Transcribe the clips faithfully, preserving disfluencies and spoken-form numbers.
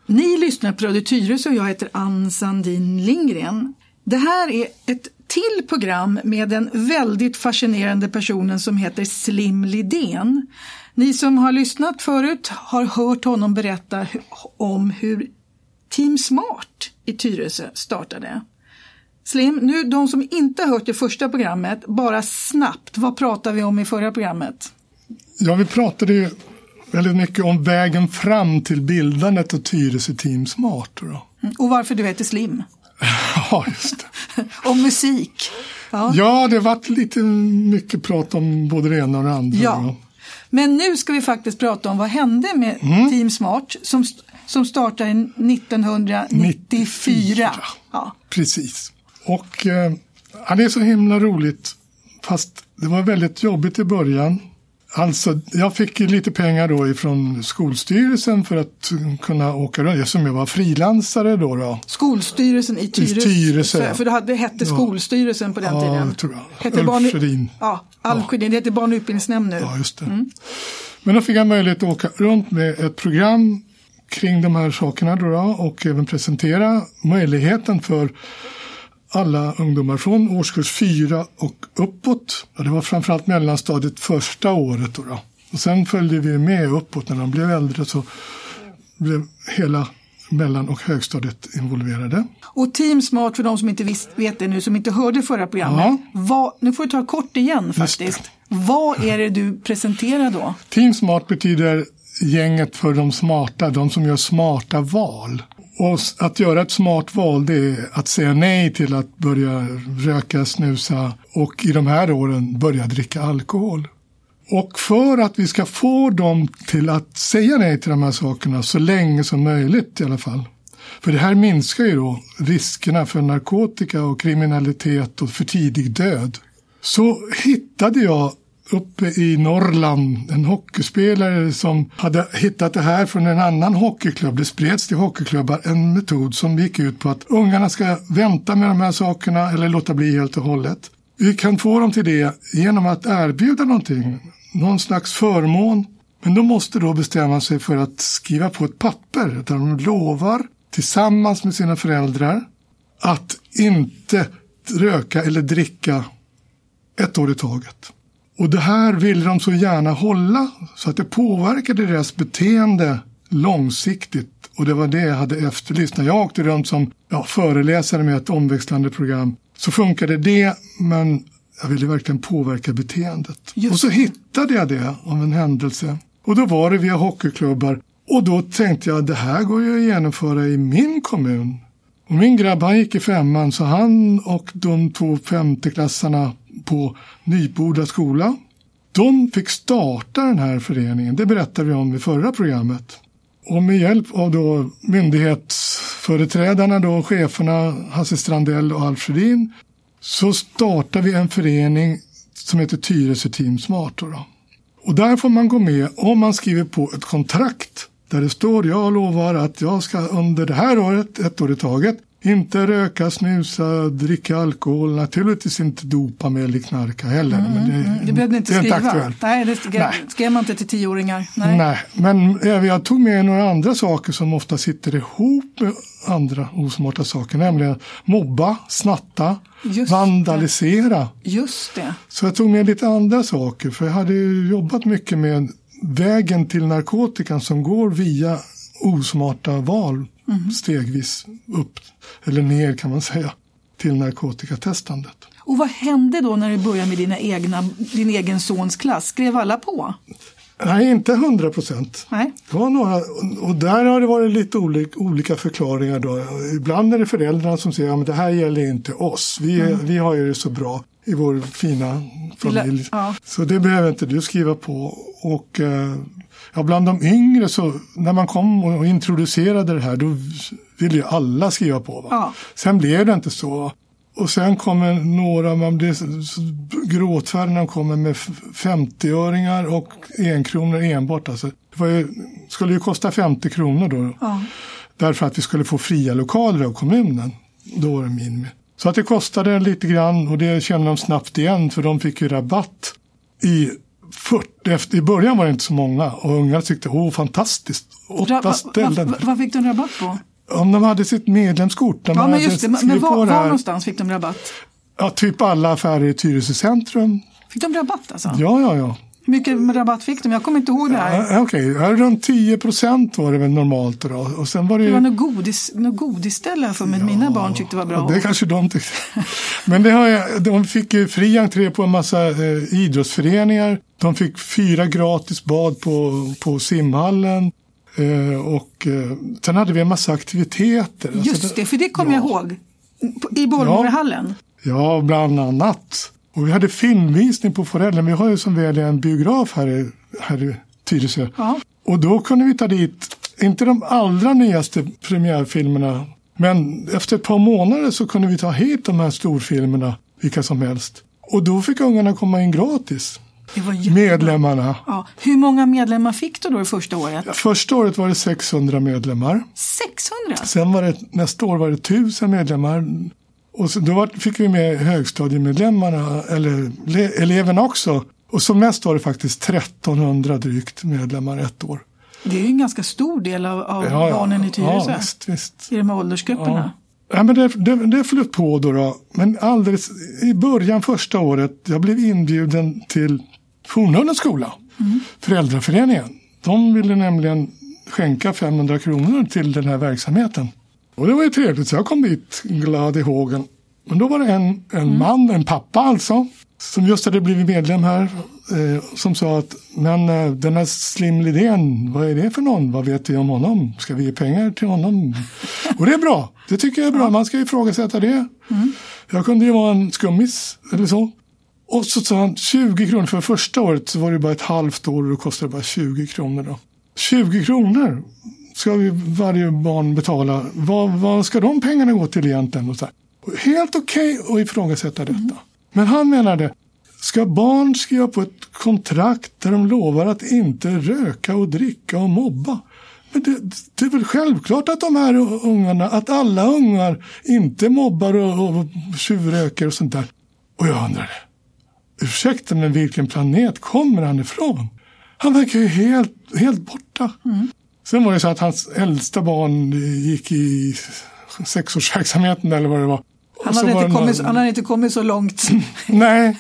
Ni lyssnar på Radio Tyresö och jag heter Ann Sandin Lindgren. Det här är ett till program med den väldigt fascinerande personen som heter Slim Lidén. Ni som har lyssnat förut har hört honom berätta om hur Team Smart i Tyresö startade. Slim, nu de som inte har hört det första programmet, bara snabbt, vad pratar vi om i förra programmet? Ja, vi pratade ju väldigt mycket om vägen fram till bildandet av Tyresö Team Smart. Då. Mm. Och varför du heter Slim? Ja, just det. Om musik. Ja. ja, det har varit lite mycket prat om både det ena och det andra. Ja. Då. Men nu ska vi faktiskt prata om vad hände med mm. Team Smart som, som startade nittonhundranittiofyra. nittiofyra. Ja. Precis. Och eh, ja, det är så himla roligt, fast det var väldigt jobbigt i början. Alltså, jag fick lite pengar då ifrån Skolstyrelsen för att kunna åka runt, som jag var frilansare då. då. Skolstyrelsen i Tyresö? Tyresö. För det hade, hette Skolstyrelsen på den ja, tiden? Ja, tror jag. Hette Ulf Sjödin. Ja, Alf Sjödin. Det heter barn- och utbildningsnämnd nu. Ja, just det. Mm. Men då fick jag möjlighet att åka runt med ett program kring de här sakerna då, då och även presentera möjligheten för alla ungdomar från årskurs fyra och uppåt. Ja, det var framförallt mellanstadiet första året. Då, då. Och sen följde vi med uppåt. När de blev äldre så blev hela mellan- och högstadiet involverade. Och Team Smart, för de som inte visst, vet det nu, som inte hörde förra programmet. Ja. Vad, nu får du ta kort igen faktiskt. Vad är det du presenterar då? Team Smart betyder gänget för de smarta, de som gör smarta val. Och att göra ett smart val, det är att säga nej till att börja röka, snusa och i de här åren börja dricka alkohol. Och för att vi ska få dem till att säga nej till de här sakerna så länge som möjligt i alla fall. För det här minskar ju då riskerna för narkotika och kriminalitet och för tidig död. Så hittade jag uppe i Norrland en hockeyspelare som hade hittat det här från en annan hockeyklubb. Det spreds till hockeyklubbar en metod som gick ut på att ungarna ska vänta med de här sakerna eller låta bli helt och hållet. Vi kan få dem till det genom att erbjuda någonting, någon slags förmån. Men de måste då bestämma sig för att skriva på ett papper där de lovar tillsammans med sina föräldrar att inte röka eller dricka ett år i taget. Och det här ville de så gärna hålla så att det påverkade deras beteende långsiktigt. Och det var det jag hade efterlyst. När jag åkte runt som ja, föreläsare med ett omväxlande program så funkade det, men jag ville verkligen påverka beteendet. Just. Och så hittade jag det om en händelse. Och då var det via hockeyklubbar. Och då tänkte jag, det här går ju att genomföra i min kommun. Och min grabb, han gick i femman, så han och de två femteklassarna på Nyboda skola, de fick starta den här föreningen. Det berättade vi om i förra programmet. Och med hjälp av då myndighetsföreträdarna, då cheferna Hasse Strandell och Alf Sjödin, så startade vi en förening som heter Tyresö Team Smart. Då. Och där får man gå med om man skriver på ett kontrakt där det står, jag lovar att jag ska under det här året, ett år i taget, inte röka, snusa, dricka alkohol, naturligtvis inte dopa med eller knarka heller. Mm, men det, det behövde inte det är skriva. inte aktuellt. Nej, det skrev, Nej. skrev man inte till tioåringar. Nej. Nej, men jag tog med några andra saker som ofta sitter ihop med andra osmarta saker, nämligen mobba, snatta, Just vandalisera. Det. Just det. Så jag tog med lite andra saker, för jag hade ju jobbat mycket med vägen till narkotikan som går via osmarta val mm. stegvis upp eller ner kan man säga till narkotikatestandet. Och vad hände då när du började med dina egna, din egen sons klass? Skrev alla på? Nej, inte hundra procent. Nej. Det var några, och där har det varit lite olika, olika förklaringar då. Ibland är det föräldrarna som säger, ja men det här gäller inte oss. Vi, mm. vi har ju det så bra i vår fina familj. Ja. Så det behöver inte du skriva på. Och ja, bland de yngre så när man kom och introducerade det här, då ville ju alla skriva på. Va? Ja. Sen blev det inte så. Och sen kommer några, man blir gråtfärdig när de kommer med femtioöringar och en kronor enbart. Alltså, det var ju, skulle ju kosta femtio kronor då. Ja. Därför att vi skulle få fria lokaler av kommunen. Då var det min. Så att det kostade lite grann och det kände de snabbt igen, för de fick ju rabatt i fyrtio, efter, i början var det inte så många och unga tyckte, åh fantastiskt, åtta va, ställen. va, va, vad fick de rabatt på? Om de hade sitt medlemskort. Ja, men just det, men var, var någonstans fick de rabatt? Ja, typ alla affärer i Tyresö centrum. Fick de rabatt alltså? Ja, ja, ja. Hur mycket rabatt fick de? Jag kommer inte ihåg det här. Ja, okej, okay. Runt tio procent var det väl normalt då. Och sen var det, det var något, godis, något godisställe för mig. Ja, mina barn tyckte det var bra. Det kanske de tyckte. Men det har jag, de fick ju fri entré på en massa eh, idrottsföreningar. De fick fyra gratis bad på, på simhallen. Eh, och eh, sen hade vi en massa aktiviteter. Just alltså, det, för det kommer ja. jag ihåg. I Bollmorhallen. Ja, ja, bland annat. Och vi hade filmvisning på Forellen. Vi har ju som väl en biograf här i, här i Tyresö. Ja. Och då kunde vi ta dit, inte de allra nyaste premiärfilmerna, men efter ett par månader så kunde vi ta hit de här storfilmerna, vilka som helst. Och då fick ungarna komma in gratis. Det var medlemmarna. Ja. Hur många medlemmar fick du då i första året? Ja, första året var det sexhundra medlemmar. sexhundra? Sen var det, nästa år var det tusen medlemmar. Och så, då fick vi med högstadiemedlemmarna, eller le, eleverna också. Och som mest var det faktiskt trettonhundra drygt medlemmar ett år. Det är ju en ganska stor del av, av ja, barnen i Tyresö. Ja, visst, visst. I de här åldersgrupperna. Ja. Ja, men det, det, det flöt på då, då. Men alldeles i början första året, jag blev inbjuden till Fornhullens skola, mm. föräldraföreningen. De ville nämligen skänka femhundra kronor till den här verksamheten. Och det var ju trevligt, så jag kom dit glad i hågen. Men då var det en, en mm. man, en pappa alltså, som just hade blivit medlem här, eh, som sa att men eh, den här Slim Lidén, vad är det för någon? Vad vet vi om honom? Ska vi ge pengar till honom? Och det är bra, det tycker jag är bra, man ska ifrågasätta det. Mm. Jag kunde ju vara en skummis eller så. Och så sa han tjugo kronor för första året, så var det bara ett halvt år och då kostade det bara tjugo kronor då. tjugo kronor ska vi varje barn betala. Vad, vad ska de pengarna gå till egentligen? Och så här. Helt okej okay att ifrågasätta detta. Mm. Men han menade, ska barn skriva på ett kontrakt där de lovar att inte röka och dricka och mobba? Men det, det är väl självklart att de här ungarna, att alla ungar inte mobbar och, och tjuvröker och sånt där. Och jag undrade, ursäkta, men vilken planet kommer han ifrån? Han verkar ju helt, helt borta. Mm. Sen var det så att hans äldsta barn gick i sexårsverksamheten eller vad det var. Han hade, inte, kommit, någon... han hade inte kommit så långt. Nej,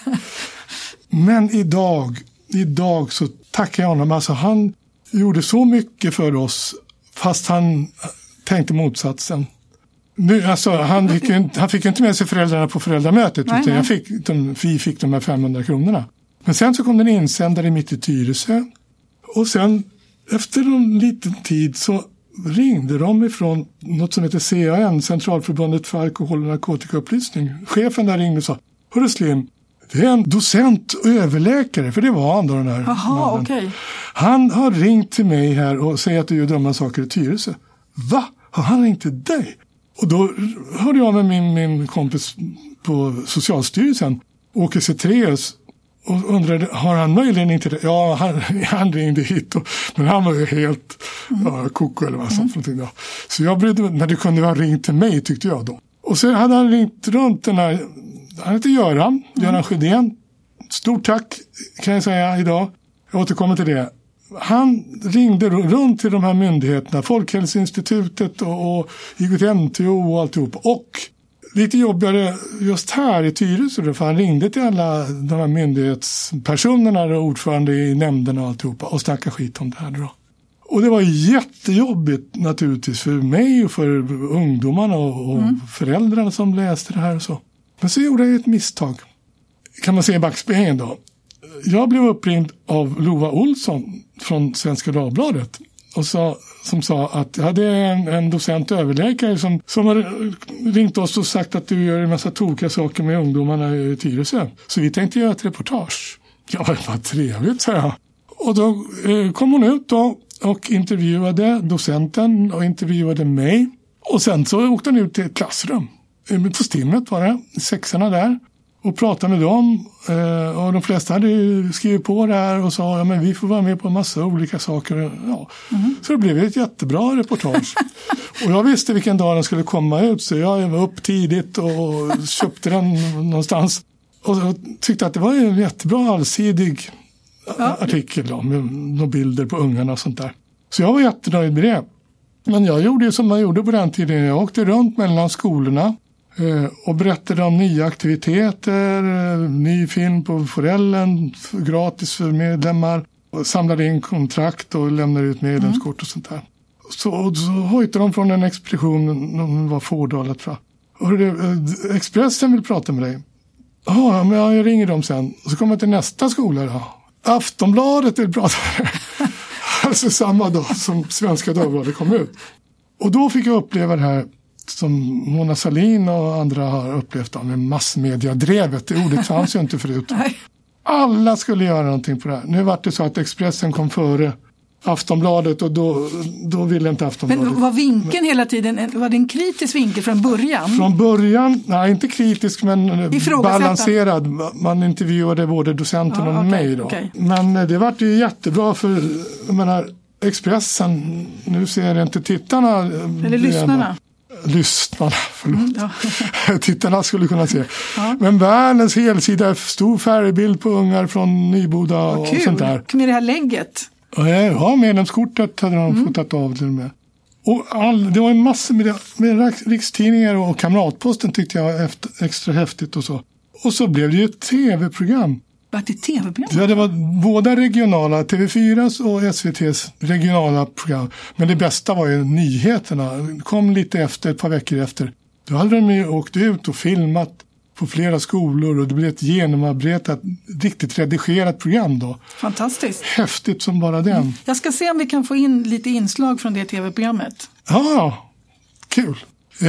men idag, idag så tackar jag honom. Alltså han gjorde så mycket för oss fast han tänkte motsatsen. Nu, alltså, han, fick ju, han fick ju inte med sig föräldrarna på föräldramötet, nej, utan nej. Jag fick, de, vi fick de här femhundra kronorna. Men sen så kom den insändare mitt i Tyresö. Och sen efter en liten tid så ringde de ifrån något som heter C A N, Centralförbundet för alkohol- och narkotikaupplysning. Chefen där ringde och sa, hörru Slim, det är en docent och överläkare, för det var han då, den här Aha, mannen. Okay. Han har ringt till mig här och säger att du gör dumma saker i Tyresö. Va? Har han ringt till dig? Och då hörde jag med min, min kompis på Socialstyrelsen, Åke Cetreus, och undrade, har han möjligen inte det? Ja, han, han ringde hit, och, men han var ju helt mm. ja, koko eller vad sånt. Mm. Så jag brydde mig, men det kunde ha ringt till mig, tyckte jag då. Och så hade han ringt runt den här, han heter Göran, mm. Göran Sjödén. Stort tack kan jag säga idag. Jag återkommer till det. Han ringde runt till de här myndigheterna, Folkhälsoinstitutet och, och I G T N T O och alltihop. Och lite jobbigare just här i Tyresö, för han ringde till alla de här myndighetspersonerna och ordförande i nämnderna och alltihopa och snackade skit om det här då. Och det var jättejobbigt naturligtvis för mig och för ungdomarna och, och mm. föräldrarna som läste det här och så. Men så gjorde jag ett misstag. Kan man säga i backspegeln då. Jag blev uppringd av Lova Olsson från Svenska Dagbladet och sa, som sa att jag hade en, en docent överläkare som, som hade ringt oss och sagt att du gör en massa tokiga saker med ungdomarna i Tyresö. Så vi tänkte göra ett reportage. Ja, det var trevligt, sa jag. Och då eh, kom hon ut då och intervjuade docenten och intervjuade mig. Och sen så åkte hon ut till ett klassrum. På Stimmet var det, sexorna där. Och pratade med dem, och de flesta hade skrivit på det här och sa, ja men vi får vara med på en massa olika saker. Ja. Mm. Så det blev ett jättebra reportage. Och jag visste vilken dag den skulle komma ut, så jag var upp tidigt och köpte den någonstans. Och tyckte att det var en jättebra allsidig ja. artikel då, med några bilder på ungarna och sånt där. Så jag var jättenöjd med det. Men jag gjorde ju som man gjorde på den tiden. Jag åkte runt mellan skolorna eh, och berättade om nya aktiviteter, eh, ny film på Forellen, gratis för medlemmar. Och samlade in kontrakt och lämnade ut medlemskort mm. och sånt där. Så, så hojtade de från en expedition, de var fårdalat fra. Och det, eh, Expressen vill prata med dig. Ja, men jag ringer dem sen. Och så kommer jag till nästa skola då. Aftonbladet vill prata med dig. Alltså samma dag som Svenska Dagbladet kom ut. Och då fick jag uppleva det här som Mona Sahlin och andra har upplevt med massmediadrevet. Det ordet fanns ju inte förut. Alla skulle göra någonting på det här. Nu var det så att Expressen kom före Aftonbladet och då, då ville inte Aftonbladet. Men var vinkeln hela tiden, var det en kritisk vinkel från början? Från början, nej inte kritisk men balanserad. Man intervjuade både docenten ja, och okay, mig då. Okay. Men det var ju jättebra för, jag menar, Expressen, nu ser jag inte tittarna. Eller lyssnarna. Lyssnarna, förlåt. Mm, ja. Tittarna skulle kunna se. Ja. Men världens helsida, stor färgbild på ungar från Nyboda och, och sånt där. Med det här lägget. Ja, medlemskortet hade de mm. fotat av det med. Och all, det var en massa med, med rikstidningar och Kamratposten tyckte jag var efter, extra häftigt och så. Och så blev det ju ett tv-program. Vad är ett tv-program? Ja, det var båda regionala, T V fyras och S V T:s regionala program. Men det bästa var ju nyheterna. Det kom lite efter, ett par veckor efter. Då hade de ju åkt ut och filmat på flera skolor och det blev ett genomarbetat, riktigt redigerat program då. Fantastiskt. Häftigt som bara den. Mm. Jag ska se om vi kan få in lite inslag från det tv-programmet. Ja, kul. Eh,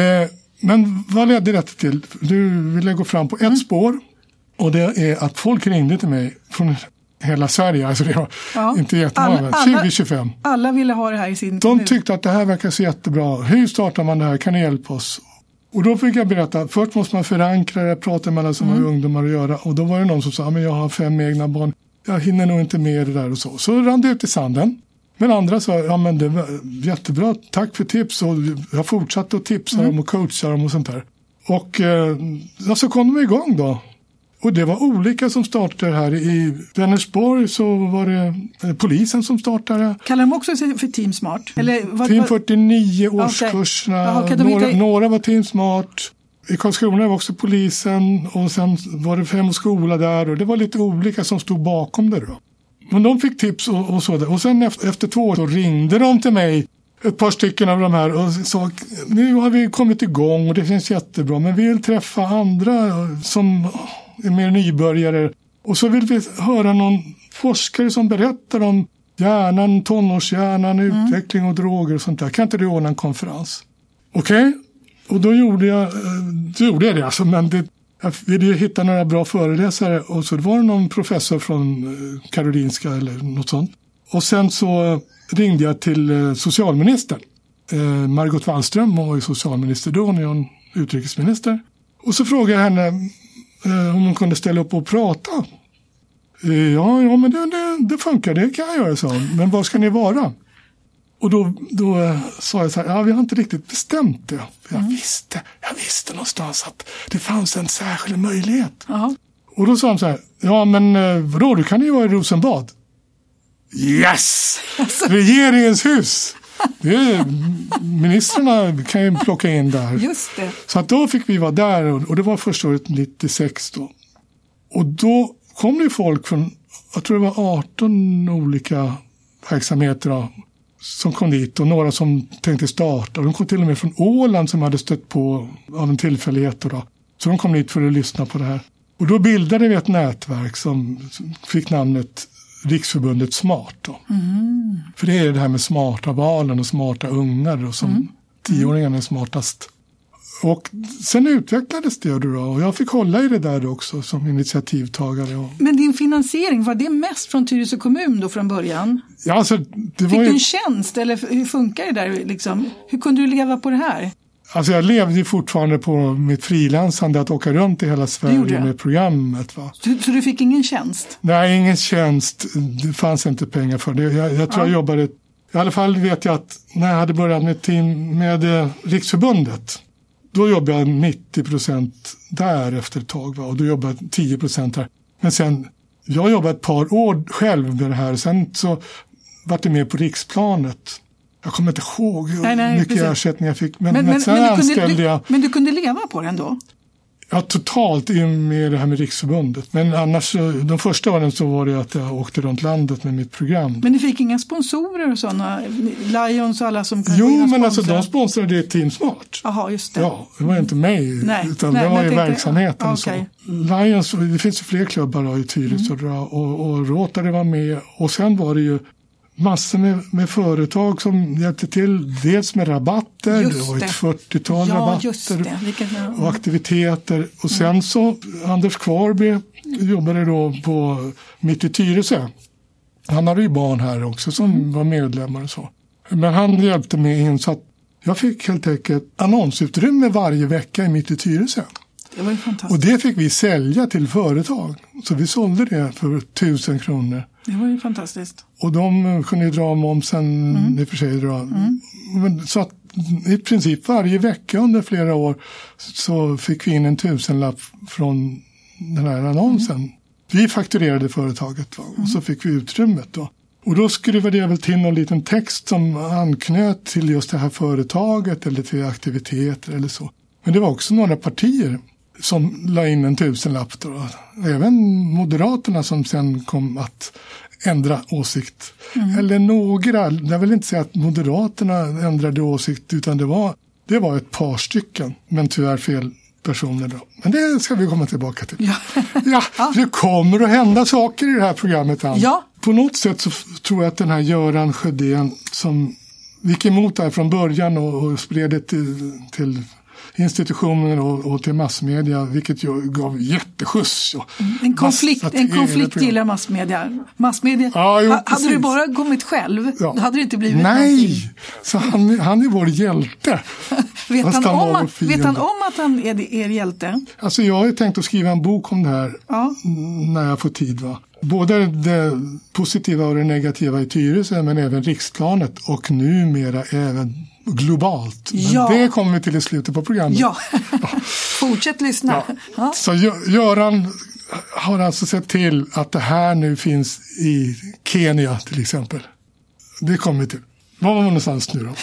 men vad ledde detta till? Du ville gå fram på ett mm. spår och det är att folk ringde till mig från hela Sverige. Alltså det var ja. inte jättemånga, tjugo tjugofem. Alla ville ha det här i sin De kommun. tyckte att det här verkar så jättebra. Hur startar man det här? Kan ni hjälpa oss? Och då fick jag berätta, först måste man förankra det, prata med alla som mm. har ungdomar att göra. Och då var det någon som sa, men jag har fem egna barn, jag hinner nog inte med det där och så. Så rann det ut i sanden. Men andra sa, ja men det var jättebra, tack för tips. Och jag fortsatte att tipsa mm. dem och coacha dem och sånt där. Och eh, så kom de igång då. Och det var olika som startade här. I Vänersborg så var det eh, polisen som startade. Kallar de också för Team Smart? Eller vad, Team fyrtionio årskurserna. Okay. Okay, några, inte... några var Team Smart. I Karlskrona var också polisen. Och sen var det Hem och skola där. Och det var lite olika som stod bakom det då. Men de fick tips och, och så där. Och sen efter, efter två år så ringde de till mig. Ett par stycken av de här och sa, nu har vi kommit igång och det känns jättebra. Men vi vill träffa andra som är mer nybörjare. Och så vill vi höra någon forskare som berättar om hjärnan, tonårshjärnan, mm. utveckling och droger och sånt där. Kan inte du ordna en konferens? Okej, okay. Och då gjorde jag, då gjorde jag det. Alltså, men det, jag ville ju hitta några bra föreläsare. Och så var det någon professor från Karolinska eller något sånt. Och sen så ringde jag till socialministern. Margot Wallström var ju socialminister då när hon utrikesminister. Och så frågade jag henne om hon kunde ställa upp och prata. Ja, ja men det, det, det funkar, det kan jag göra, så. Men var ska ni vara? Och då, då sa jag så här, ja vi har inte riktigt bestämt det. Jag mm. visste, jag visste någonstans att det fanns en särskild möjlighet. Uh-huh. Och då sa han så här, ja men vadå, du kan ju vara i Rosenbad. Yes! Alltså. Regeringens hus! Det är, ministrarna kan ju plocka in där. Just det. Så att då fick vi vara där och, och det var första året nittiosex då. Och då kom det folk från, jag tror det var arton olika verksamheter då, som kom dit och några som tänkte starta. De kom till och med från Åland som hade stött på av en tillfällighet då. Så de kom dit för att lyssna på det här. Och då bildade vi ett nätverk som fick namnet Riksförbundet Smart då. Mm. För det är det här med smarta valen och smarta ungar och som mm. tioåringarna är smartast. Och sen utvecklades det då och jag fick hålla i det där också som initiativtagare. Och... Men din finansiering, var det mest från Tyresö kommun då från början? Ja, alltså, det fick var ju... du en tjänst eller hur funkar det där liksom? Hur kunde du leva på det här? Alltså jag levde ju fortfarande på mitt frilansande att åka runt i hela Sverige med programmet. Va? Så, så du fick ingen tjänst? Nej, ingen tjänst. Det fanns inte pengar för det. Jag, jag tror ja. jag jobbade, i alla fall vet jag att när jag hade börjat med, team, med eh, Riksförbundet, då jobbade jag nittio procent där efter ett tag. Va? Och då jobbade jag tio procent där. Men sen jag jobbade ett par år själv med det här. Sen så var det med på riksplanet. Jag kommer inte ihåg hur nej, nej, mycket precis. ersättning jag fick. Men, men, men sen men anställde kunde, jag... Du, men du kunde leva på den då? Ja, totalt i med det här med Riksförbundet. Men annars, de första åren så var det att jag åkte runt landet med mitt program. Men ni fick inga sponsorer och sådana? Lions och alla som kan Jo, men sponsra. Alltså de sponsrade Team Smart. Jaha, just det. Ja, det var inte mig, nej, utan nej, det var ju tänkte, verksamheten. Ja, okay. Så. Lions, det finns ju fler klubbar då, i Tyresö mm. och, och Rotary var med. Och sen var det ju massor med, med företag som hjälpte till, dels med rabatter, just det var ett fyrtiotal ja, rabatter Vilket, ja. och aktiviteter. Och sen mm. så, Anders Kvarby jobbade då på mitt i Tyresö. Han hade ju barn här också som mm. var medlemmar och så. Men han hjälpte mig in så att jag fick helt enkelt annonsutrymme varje vecka i mitt i Tyresö. Det var ju fantastiskt. Och det fick vi sälja till företag. Så vi sålde det för tusen kronor. Det var ju fantastiskt. Och de kunde ju dra momsen, mm. i och för sig dra. Mm. Men så att i princip varje vecka under flera år så fick vi in en tusenlapp från den här annonsen. Mm. Vi fakturerade företaget va? Mm. Och så fick vi utrymmet då. Och då skruvade jag väl till någon liten text som anknöt till just det här företaget eller till aktiviteter eller så. Men det var också några partier som la in en tusenlapp då. Även Moderaterna som sen kom att ändra åsikt. Mm. Eller några, jag vill inte säga att Moderaterna ändrade åsikt utan det var, det var ett par stycken. Men tyvärr fel personer då. Men det ska vi komma tillbaka till. Ja, ja det kommer att hända saker i det här programmet. Ja. På något sätt så tror jag att den här Göran Sjödén som gick emot det här från början och, och spred det till... till institutioner och, och till massmedia, vilket ju gav jätteskjuts. En konflikt, en konflikt gillar massmedia. Massmedia, ja, jo, hade du bara kommit själv, ja. Då hade det inte blivit Nej, någonting. Så han, han är vår hjälte. vet, han om att, vet han om att han är er hjälte? Alltså jag har ju tänkt att skriva en bok om det här ja. när jag får tid va. Både det positiva och det negativa i Tyresö men även riksplanet och numera även globalt. Men ja. Det kommer vi till i slutet på programmet. Ja, fortsätt lyssna. Ja. Ja. Så Göran har alltså sett till att det här nu finns i Kenya till exempel. Det kommer vi till. Var var man någonstans nu då?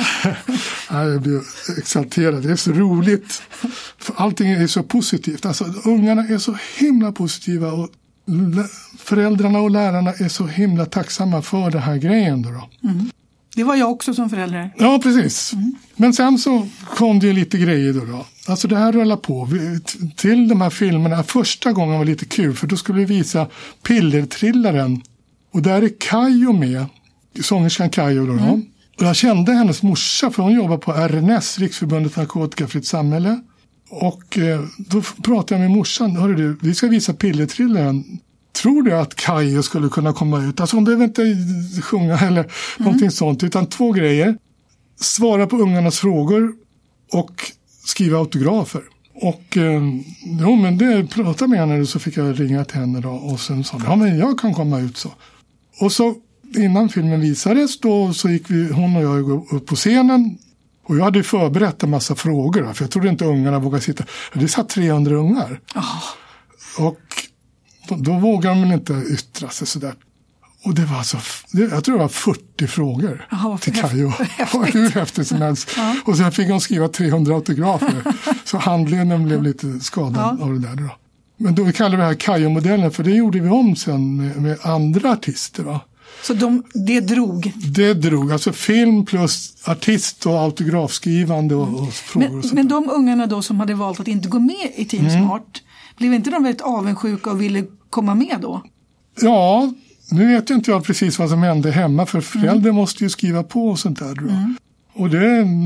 Jag blir exalterad. Det är så roligt. För allting är så positivt. Alltså ungarna är så himla positiva och föräldrarna och lärarna är så himla tacksamma för den här grejen då. då. Mm. Det var jag också som förälder. Ja, precis. Mm. Men sen så kom det lite grejer då. då. Alltså det här rullar på. Vi, till de här filmerna, första gången var lite kul för då skulle vi visa Pillertrillaren. Och där är Kajo med, sångerskan Kajo då. då. Mm. Och jag kände hennes morsa för hon jobbar på R N S, Riksförbundet Narkotikafritt samhälle. Och eh, då pratade jag med morsan, hörru du, vi ska visa Pillertrillaren. Tror du att Kajo skulle kunna komma ut? Alltså hon behöver inte sjunga eller mm. någonting sånt. Utan två grejer. Svara på ungarnas frågor och skriva autografer. Och eh, jo, men det pratade med henne så fick jag ringa till henne då. Och sen sa ja men jag kan komma ut så. Och så innan filmen visades då så gick vi, hon och jag upp på scenen. Och jag hade förberett en massa frågor. Då, för jag trodde inte ungarna vågade sitta. Det satt trehundra ungar. Oh. Och då vågar man inte yttra sig sådär. Och det var alltså, jag tror det var fyrtio frågor Aha, till Kajo. Hur häftigt som helst. Ja. Och sen fick hon skriva trehundra autografer. Så handleden blev lite skadad ja. av det där då. Men då vi kallar det här Kajo-modellen för det gjorde vi om sen med, med andra artister va. Så de, det drog? Det drog, alltså film plus artist och autografskrivande och, och frågor. Men, och men de ungarna då som hade valt att inte gå med i Team mm. Smart, blev inte de väldigt avundsjuka och ville komma med då? Ja, nu vet jag inte jag precis vad som hände hemma för föräldrar mm. måste ju skriva på och sånt där. Mm. Och det,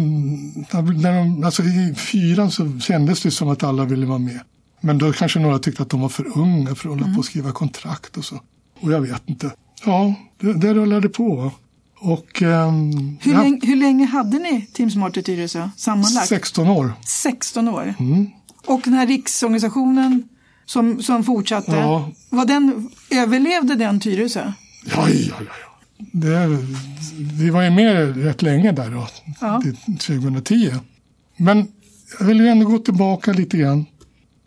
när de, alltså i fyran så kändes det som att alla ville vara med. Men då kanske några tyckte att de var för unga för att hålla mm. på och skriva kontrakt och så. Och jag vet inte. Ja, det, det rullade på. Och, um, hur, länge, hur länge hade ni Team Smart i Tyresö sammanlagt? sexton år. sexton år? Mm. Och den här riksorganisationen som, som fortsatte, ja. var den, överlevde den Tyresö? Ja, ja, ja. Det, vi var ju med rätt länge där då, ja. till tjugohundratio. Men jag vill ju ändå gå tillbaka lite grann.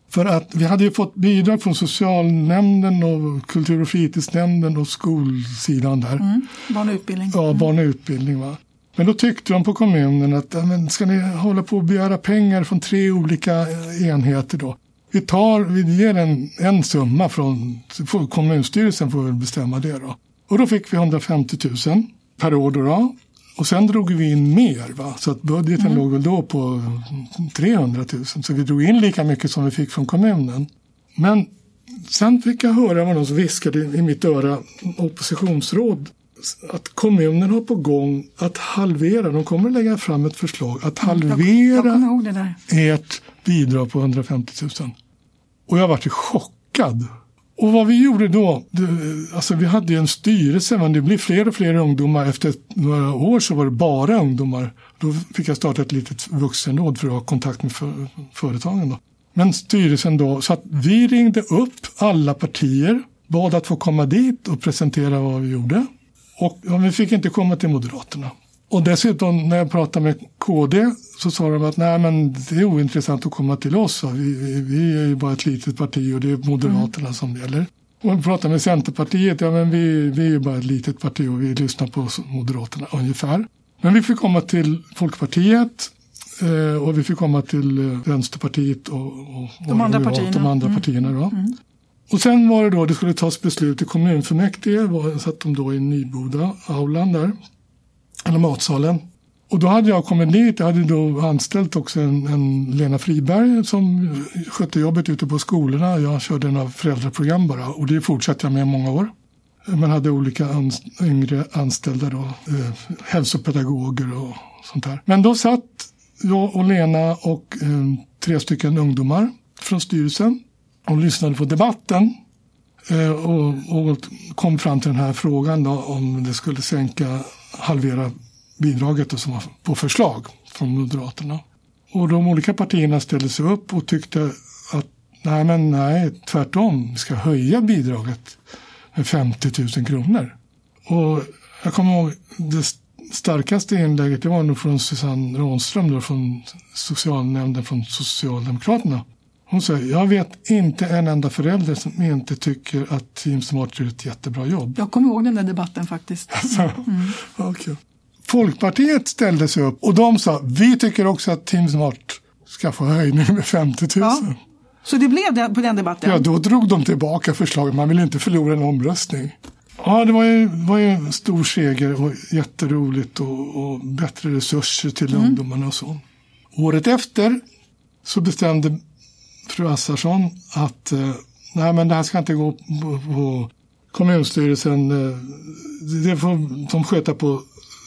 För att vi hade ju fått bidrag från socialnämnden och kultur- och fritidsnämnden och skolsidan där. Mm. Barn och utbildning. Ja, barn och utbildning va. Men då tyckte de på kommunen att men ska ni hålla på och begära pengar från tre olika enheter då? Vi tar, vi ger en, en summa från kommunstyrelsen får vi bestämma det då. Och då fick vi hundrafemtio tusen per år då. då. Och sen drog vi in mer va. Så att budgeten mm. låg väl då på trehundra tusen. Så vi drog in lika mycket som vi fick från kommunen. Men sen fick jag höra vad någon som viskade i mitt öra, oppositionsråd, att kommunen har på gång att halvera, de kommer att lägga fram ett förslag att halvera jag, jag ert bidrag på hundrafemtio tusen. Och jag var till chockad. Och vad vi gjorde då, det, alltså vi hade ju en styrelse men det blir fler och fler ungdomar. Efter några år så var det bara ungdomar. Då fick jag starta ett litet vuxenråd för att ha kontakt med för, företagen då. Men styrelsen då, så att vi ringde upp alla partier, bad att få komma dit och presentera vad vi gjorde. Och ja, vi fick inte komma till Moderaterna. Och dessutom när jag pratade med K D så sa de att nej men det är ointressant att komma till oss. Vi, vi, vi är ju bara ett litet parti och det är Moderaterna mm. som det gäller. Och jag pratade med Centerpartiet, ja men vi, vi är ju bara ett litet parti och vi lyssnar på Moderaterna ungefär. Men vi fick komma till Folkpartiet eh, och vi fick komma till Vänsterpartiet och, och, de andra och, partierna. De andra mm. partierna då. Mm. Och sen var det då, det skulle tas beslut i kommunfullmäktige, var, satt de då i Nyboda, aulan där, eller matsalen. Och då hade jag kommit dit, jag hade då anställt också en, en Lena Friberg som skötte jobbet ute på skolorna. Jag körde några föräldraprogram bara och det fortsatte jag med i många år. Man hade olika ans- yngre anställda då, eh, hälsopedagoger och sånt där. Men då satt jag och Lena och eh, tre stycken ungdomar från styrelsen och lyssnade på debatten eh, och, och kom fram till den här frågan då, om det skulle sänka, halvera bidraget och som var på förslag från Moderaterna. Och de olika partierna ställde sig upp och tyckte att nej men nej, tvärtom, vi ska höja bidraget med femtio tusen kronor. Och jag kommer ihåg det starkaste inlägget, det var nog från Susanne Rånström då, från socialnämnden från Socialdemokraterna. Hon säger, jag vet inte en enda förälder som inte tycker att Team Smart gör ett jättebra jobb. Jag kommer ihåg den där debatten faktiskt. Alltså, mm. okay. Folkpartiet ställde sig upp och de sa, vi tycker också att Team Smart ska få höjning med femtio tusen. Ja. Så det blev det på den debatten? Ja, då drog de tillbaka förslaget. Man vill inte förlora en omröstning. Ja, det var ju, var ju en stor seger och jätteroligt och, och bättre resurser till mm. ungdomarna och så. Året efter så bestämde fru Assarsson att eh, nej men det här ska inte gå på, på kommunstyrelsen. Eh, det får de sköta på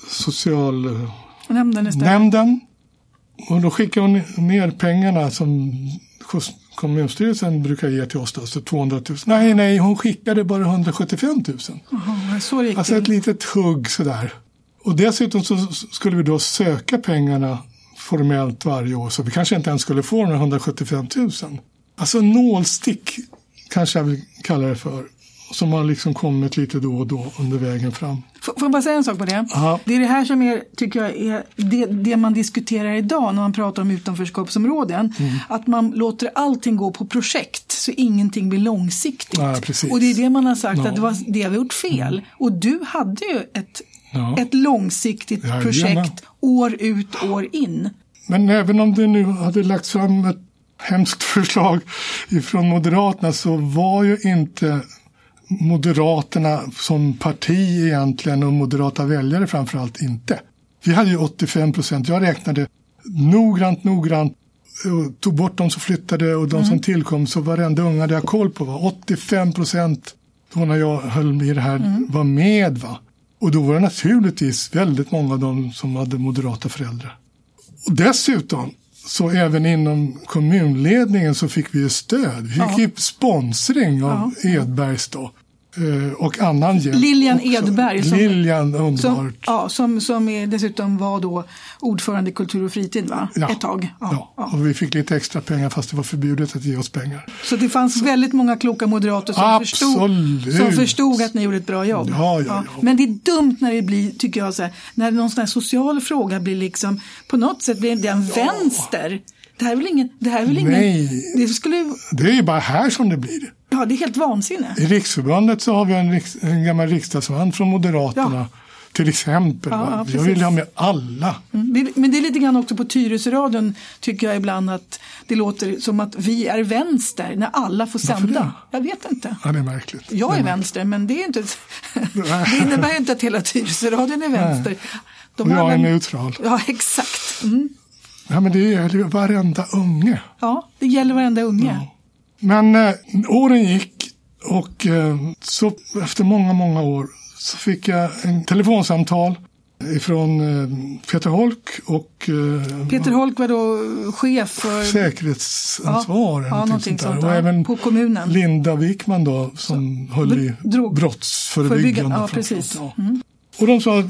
socialnämnden istället. Nämnden. Och då skickade hon ner pengarna som kommunstyrelsen brukar ge till oss då, så tvåhundratusen. Nej, nej, hon skickade bara hundrasjuttiofem tusen. Aha, så riktigt. Alltså ett litet hugg sådär. Och dessutom så skulle vi då söka pengarna formellt varje år, så vi kanske inte ens skulle få några hundrasjuttiofem tusen. Alltså nålstick kanske jag vill kalla det för. Som har liksom kommit lite då och då under vägen fram. Får jag bara säga en sak på det? Aha. Det är det här som är, tycker jag är det, det man diskuterar idag när man pratar om utanförskapsområden. Mm. Att man låter allting gå på projekt så ingenting blir långsiktigt. Ja, precis. Och det är det man har sagt ja. att det var det vi gjort fel. Mm. Och du hade ju ett, ja. ett långsiktigt ja, projekt gärna. År ut, år in. Men även om det nu hade lagts fram ett hemskt förslag ifrån Moderaterna så var ju inte Moderaterna som parti egentligen och moderata väljare framförallt inte. Vi hade ju åttiofem procent. Jag räknade noggrant, noggrant och tog bort de som flyttade och de mm. som tillkom, så varenda unga hade jag koll på var åttiofem procent då när jag höll med det här mm. var med va. Och då var det naturligtvis väldigt många av dem som hade moderata föräldrar. Och dessutom så även inom kommunledningen så fick vi stöd. Vi fick ja. sponsring av ja. Edbergs då. Och annan hjälp. Lilian också. Edberg som, Lilian, underbart. Som, ja, som, som är, dessutom var då ordförande i Kultur och fritid va? Ja. Ett tag. Ja, ja. Ja. Och vi fick lite extra pengar fast det var förbjudet att ge oss pengar. Så det fanns så. väldigt många kloka moderater som förstod, som förstod att ni gjorde ett bra jobb. Ja, ja, ja. Ja. Men det är dumt när det blir, tycker jag, så här, när någon sån här social fråga blir liksom, på något sätt blir det en ja. vänster. Det här är väl ingen... Det här är väl ingen Nej, det, skulle... det är ju bara här som det blir. Ja, det är helt vansinne. I Riksförbundet så har vi en, riks, en gammal riksdagsman från Moderaterna. Ja. Till exempel. Ja, ja, jag vill ha med alla. Mm, det, men det är lite grann också på Tyresöradion tycker jag ibland att det låter som att vi är vänster när alla får sända. Jag vet inte. Ja, det är märkligt. Jag är, är vänster, men det är inte det innebär inte att hela Tyresöradion är vänster. De jag är en... neutral. Ja, exakt. Mm. Ja, men det gäller varenda unge. Ja, det gäller varenda unge. Ja. Men eh, åren gick och eh, så efter många, många år så fick jag en telefonsamtal ifrån eh, Peter Holk och... Eh, Peter Holk var då chef för... Säkerhetsansvar. Ja, ja, någonting sånt. Och ja, även på kommunen. Linda Wikman då som så, höll i drog, brottsförebyggande. Ja, precis. Ja. Mm. Och de sa, eh,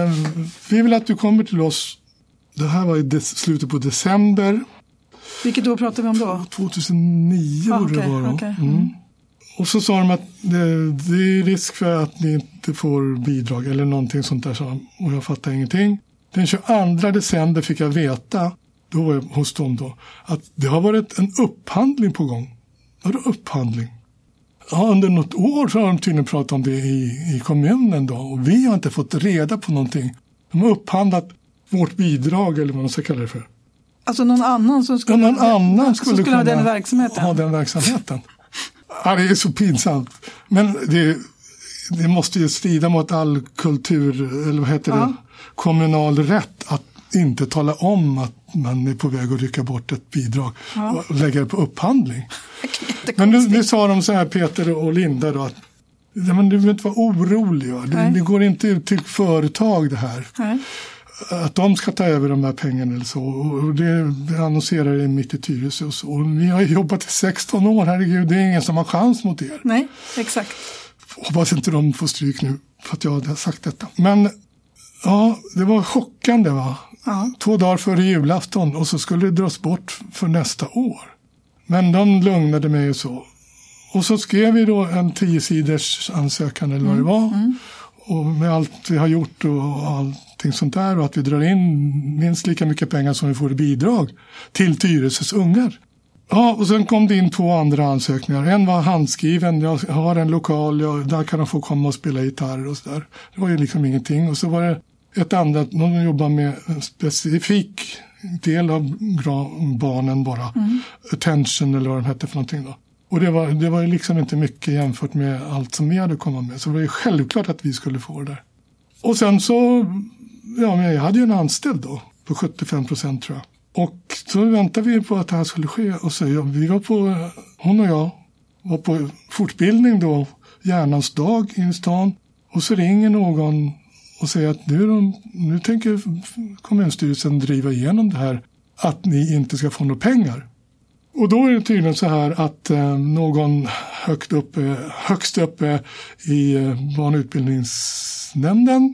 vi vill att du kommer till oss. Det här var i des- slutet på december. Vilket då pratar vi om då? tjugohundranio ah, okay, det var då. Okay. Mm. Mm. Och så sa de att det, det är risk för att ni inte får bidrag eller någonting sånt där. Och jag fattar ingenting. Den tjugoandra december fick jag veta, då var jag hos dem då, att det har varit en upphandling på gång. Vadå upphandling? Ja, under något år så har de tydligen pratat om det i, i kommunen då. Och vi har inte fått reda på någonting. De har upphandlat vårt bidrag eller vad man ska kalla det för. Alltså någon annan som skulle, ja, någon annan skulle, skulle ha den verksamheten? Ha den verksamheten. Ja, det är så pinsamt. Men det, det måste ju strida mot all kultur, eller vad heter ja. det, kommunal rätt att inte tala om att man är på väg att rycka bort ett bidrag ja. och lägga det på upphandling. Men nu, nu sa de så här, Peter och Linda då, att ja, men du behöver inte vara orolig. Va? Det, det går inte ut till företag det här. Nej. Att de ska ta över de här pengarna eller så. Och det, det annonserar det mitt i Tyresö och så. Och ni har jobbat i sexton år, herregud. Det är ingen som har chans mot er. Nej, exakt. Hoppas inte de får stryk nu för att jag hade sagt detta. Men ja, det var chockande va. Ja. Två dagar före julafton och så skulle det dras bort för nästa år. Men de lugnade mig och så. Och så skrev vi då en tio sidors ansökan eller vad mm. det var. Mm. Och med allt vi har gjort och allting sånt där och att vi drar in minst lika mycket pengar som vi får i bidrag till Tyresös ungar. Ja, och sen kom det in två andra ansökningar. En var handskriven, jag har en lokal, jag, där kan de få komma och spela gitarr och sådär. Det var ju liksom ingenting. Och så var det ett annat, någon jobbar med en specifik del av barnen bara. Mm. Attention eller vad de hette för någonting då. Och det var, det var ju liksom inte mycket jämfört med allt som vi hade kommit med. Så det var ju självklart att vi skulle få det där. Och sen så, ja men jag hade ju en anställd då på sjuttiofem procent tror jag. Och så väntade vi på att det här skulle ske. Och så ja, vi var på, hon och jag var på fortbildning då, Hjärnans dag i stan. Och så ringer någon och säger att nu, de, nu tänker kommunstyrelsen driva igenom det här. Att ni inte ska få några pengar. Och då är det tydligen så här att eh, någon högt uppe, högst uppe i eh, barnutbildningsnämnden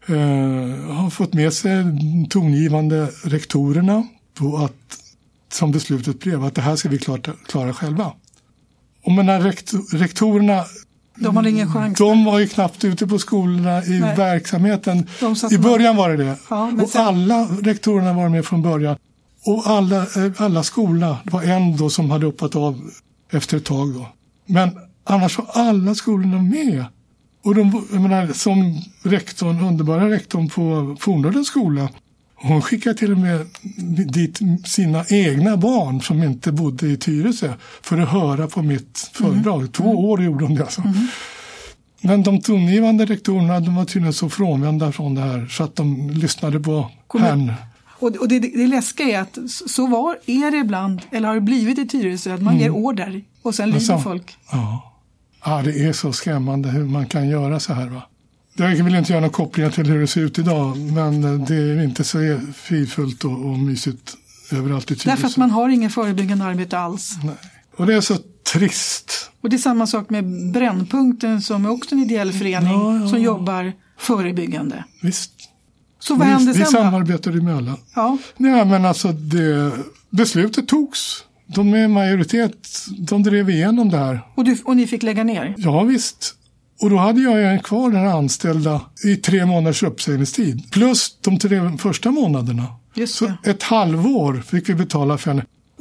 eh, har fått med sig tongivande rektorerna på att, som beslutet blev, att det här ska vi klara, klara själva. Och men när rektor, rektorerna, de har ingen chans. De var ju knappt ute på skolorna i Nej. verksamheten. I början var det det. Ja, och sen... alla rektorerna var med från början. Och alla, alla skolorna, det var en då som hade hoppat av efter ett tag då. Men annars var alla skolorna med. Och de, jag menar, som rektorn, underbara rektorn på Fornårdens skola, hon skickade till och med dit sina egna barn som inte bodde i Tyresö för att höra på mitt föredrag. Mm. Två år gjorde hon det alltså. Mm. Men de tongivande rektorerna, de var tydligen så frånvända från det här så att de lyssnade på herrn. Och, och det, det läskiga är att så var, är det ibland, eller har det blivit i Tyresö, att man mm. ger order och sen lyder folk. Ja. ja, det är så skrämmande hur man kan göra så här va. Jag vill inte göra några kopplingar till hur det ser ut idag, men det är inte så fridfullt och, och mysigt överallt i Tyresö. Därför att man har ingen förebyggande arbete alls. Nej. Och det är så trist. Och det är samma sak med Brännpunkten som är också en ideell förening ja, ja. som jobbar förebyggande. Visst. Så vad hände vi, sen vi samarbetade med alla. Ja. Nej, men alltså det, beslutet togs. De är majoritet, de drev igenom det här. Och, du, och ni fick lägga ner? Ja, visst. Och då hade jag kvar den här anställda i tre månaders uppsägningstid. Plus de tre första månaderna. Just så det. ett halvår fick vi betala för henne.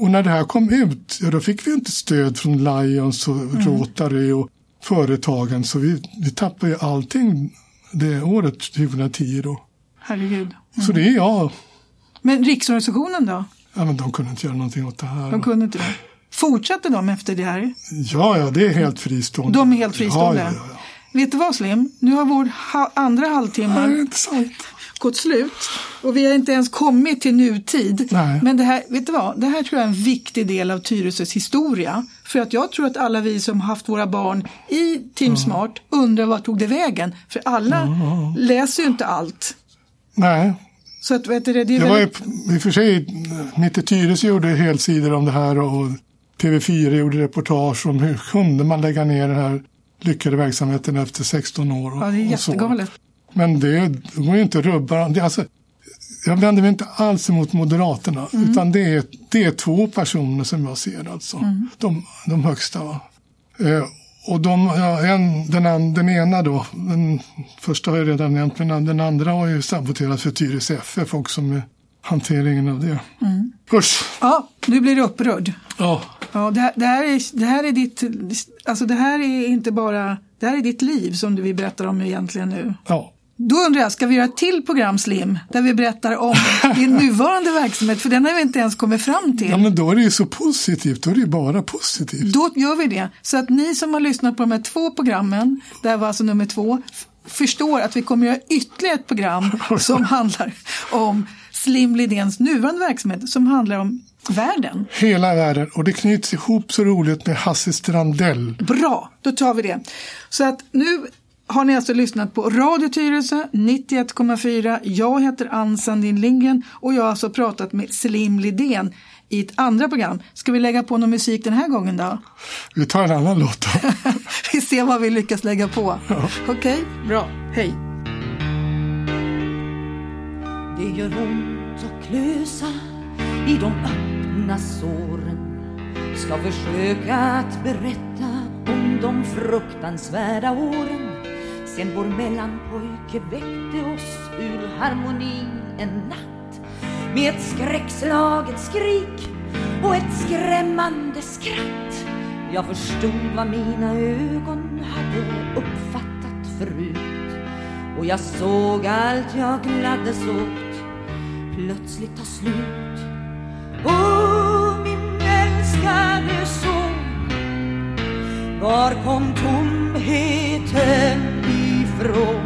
Och när det här kom ut, ja, då fick vi inte stöd från Lions och mm. Rotary och företagen. Så vi, vi tappade ju allting det året tjugohundratio då. Herregud. Mm. Så det är jag. Men riksorganisationen då? Ja, men de kunde inte göra någonting åt det här. De kunde inte det. Fortsatte de efter det här? Ja, ja, det är helt fristående. De är helt fristående? Ja, ja, ja. Vet du vad, Slim? Nu har vår ha- andra halvtimme det är inte sant. gått slut. Och vi har inte ens kommit till nutid. Nej. Men det här, vet du vad? Det här tror jag är en viktig del av Tyresös historia. För att jag tror att alla vi som haft våra barn i Team Smart undrar vad tog det vägen. För alla mm. läser ju inte allt. Nej. Så att, vet du, det, det är det väldigt... var ju, i och för sig, Mitt i Tyresö gjorde helsidor om det här och T V fyra gjorde reportage om hur kunde man lägga ner den här lyckade verksamheten efter sexton år. Och, ja, det är jättegalet. Men det går ju inte att rubba. Det, alltså, jag vänder mig inte alls emot Moderaterna, mm. utan det är, det är två personer som jag ser, alltså. Mm. De, de högsta. Va? Eh, och de, ja, en, den, an, den ena då, den första har jag redan nämnt, men den andra har ju saboterat för Tyresö F F också med hanteringen av det. Mm. Usch! Ja, du blir upprörd. Ja. Ja, det här, det här är, det här är ditt, alltså det här är inte bara, det här är ditt liv som du vill berätta om egentligen nu. Ja. Då undrar jag, ska vi göra ett till program, Slim, där vi berättar om din nuvarande verksamhet, för den har vi inte ens kommit fram till. Ja, men då är det ju så positivt, då är det ju bara positivt. Då gör vi det, så att ni som har lyssnat på de här två programmen, där var alltså nummer två, f- förstår att vi kommer göra ytterligare ett program som handlar om Slim Lidéns nuvarande verksamhet, som handlar om världen. Hela världen, och det knyts ihop så roligt med Hasse Strandell. Bra, då tar vi det. Så att nu har ni alltså lyssnat på Radio Tyresö nittioett komma fyra. Jag heter Ann Sandin Lindgren och jag har alltså pratat med Slim Lidén i ett andra program. Ska vi lägga på någon musik den här gången då? Vi tar en annan låt då. Vi ser vad vi lyckas lägga på. Ja. Okej, okay? Bra. Hej. Det gör ont att klösa i de öppna såren. Ska försöka att berätta om de fruktansvärda åren. Sen vår mellanpojke väckte oss ur harmonin en natt med ett skräckslaget skrik och ett skrämmande skratt. Jag förstod vad mina ögon hade uppfattat förut, och jag såg allt jag gladdes åt plötsligt ta slut. Åh, min älskade son, var kom tomheten ifrån?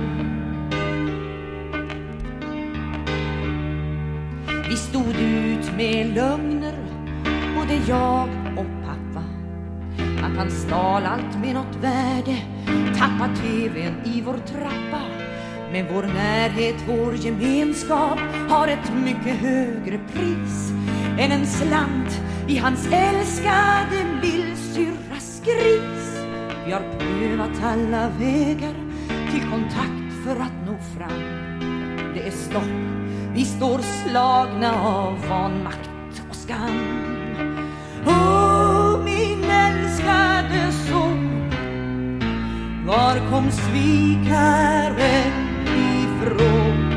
Vi stod ut med lögner, både jag och pappa. Att han stal allt med något värde, tappade tvn i vår trappa. Men vår närhet, vår gemenskap har ett mycket högre pris än en slant i hans älskade lillsyrras gris. Vi har prövat alla vägar till kontakt för att nå fram. Det är stopp, vi står slagna av vanmakt och skam. Åh, min älskade son, var kom svikaren ifrån?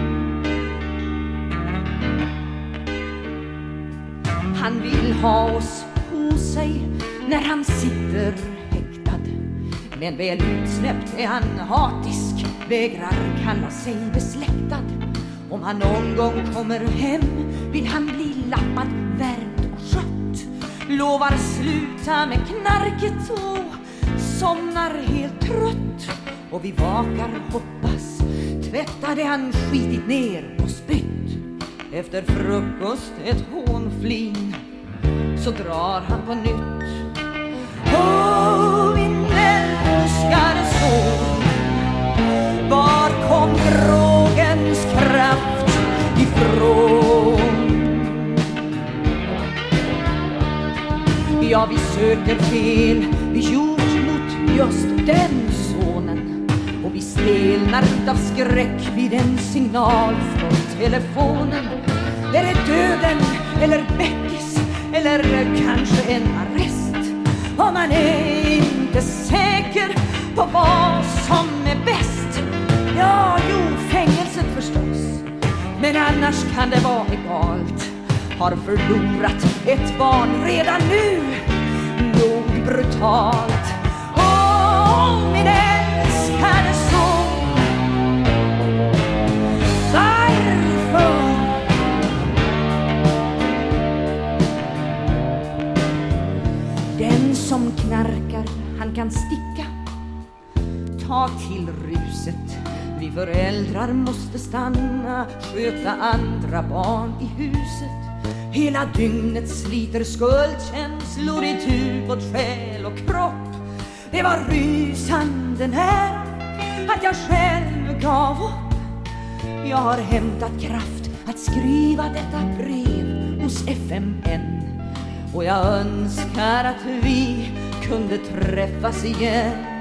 Han vill ha oss på sig när han sitter häktad, men väl utsläppt är han hatisk, vägrar kalla sig besläktad. Om han någon gång kommer hem vill han bli lappad, värmd och skött. Lovar sluta med knarket och somnar helt trött. Och vi vakar, hoppas, tvättade han skitit ner och spytt. Efter frukost ett hånflin, så drar han på nytt. Åh, min älskade son, var kom drogens kraft ifrån? Ja, vi söker fel vi gjort mot just den sonen, och vi stelnar av skräck vid en signal från telefonen. Är det döden eller bäckis eller kanske en arrest? Och man är inte säker på vad som är bäst. Ja, jo, fängelset förstås, men annars kan det vara egalt. har förlorat ett barn redan nu. Nog brutalt. Åh, min älskade son. Varför? Den som knarkar, han kan sticka. Ta till ruset. Vi föräldrar måste stanna, sköta andra barn i huset. Hela dygnet sliter skuldkänslor i tu åt själ och kropp. Det var rysande nära att jag själv gav upp. Jag har hämtat kraft att skriva detta brev hos F M N. Och jag önskar att vi kunde träffas igen.